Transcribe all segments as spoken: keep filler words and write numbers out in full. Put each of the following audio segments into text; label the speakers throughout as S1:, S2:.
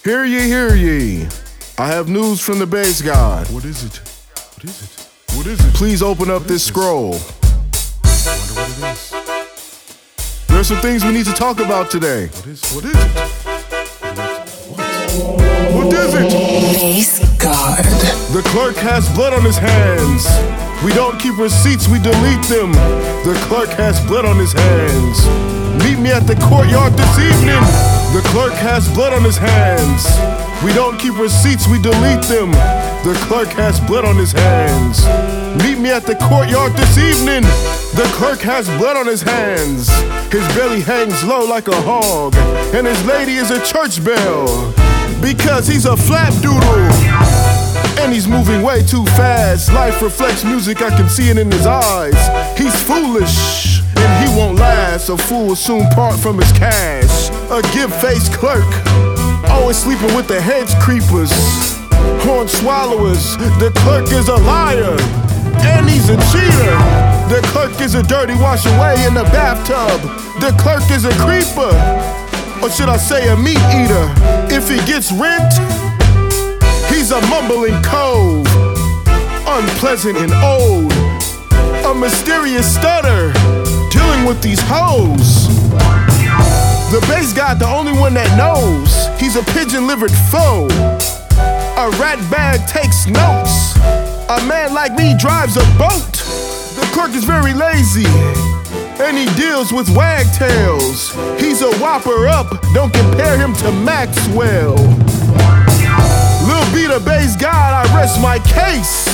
S1: Hear ye, hear ye. I have news from the bass god.
S2: What is it? What is it? What is it?
S1: Please open up this scroll.
S2: I wonder what it is.
S1: There's some things we need to talk about today.
S2: What is what is it? What? What is it?
S3: Bass God.
S1: The clerk has blood on his hands. We don't keep receipts, we delete them. The clerk has blood on his hands. Meet me at the courtyard this evening. The clerk has blood on his hands. We don't keep receipts, we delete them. The clerk has blood on his hands. Meet me at the courtyard this evening. The clerk has blood on his hands. His belly hangs low like a hog, and his lady is a church bell, because he's a flap doodle. And he's moving way too fast. Life reflects music, I can see it in his eyes. He's foolish, and he won't last. A fool will soon part from his cash. A give-faced clerk, always sleeping with the hedge creepers, horn swallowers. The clerk is a liar, and he's a cheater. The clerk is a dirty wash away in the bathtub. The clerk is a creeper, or should I say a meat eater. If he gets rent, he's a mumbling cove, unpleasant and old, a mysterious stutter, dealing with these hoes. The bass god, the only one that knows, he's a pigeon-livered foe. A rat bag takes notes. A man like me drives a boat. The clerk is very lazy, and he deals with wagtails. He's a whopper up, don't compare him to Maxwell. Lil B the bass god, I rest my case.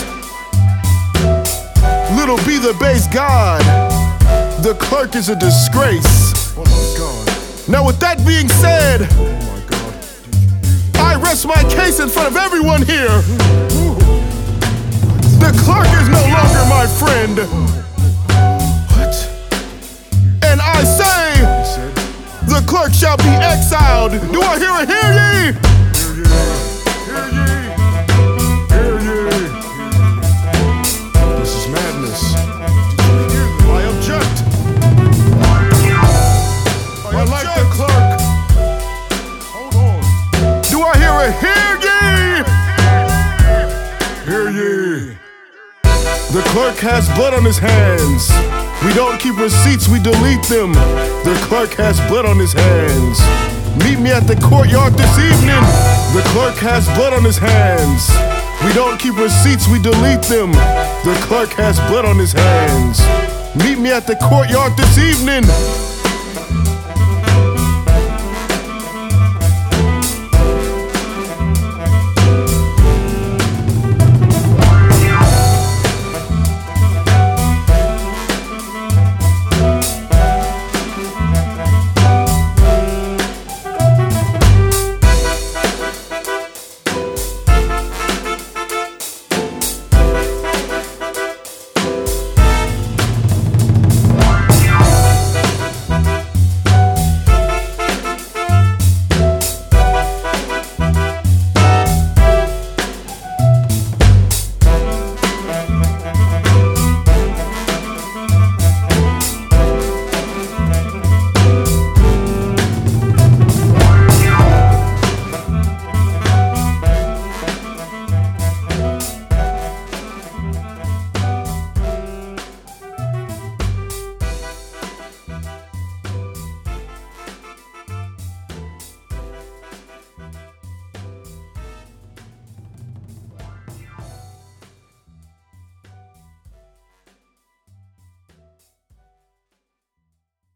S1: Little B the bass god, the clerk is a disgrace.
S2: Oh my God.
S1: Now with that being said,
S2: Oh my God.
S1: I rest my case in front of everyone here. The clerk is no longer my friend.
S2: What?
S1: And I say,
S2: He said.
S1: the clerk shall be exiled. Do I hear a hear ye?
S2: Hear ye. Hear ye. Hear ye. This is madness.
S1: I object. I,
S2: I like the
S1: object.
S2: clerk. Hold on.
S1: Do I hear a hear ye?
S2: Hear ye.
S1: The clerk has blood on his hands. We don't keep receipts, we delete them. The clerk has blood on his hands. Meet me at the courtyard this evening. The clerk has blood on his hands. We don't keep receipts, we delete them. The clerk has blood on his hands. Meet me at the courtyard this evening.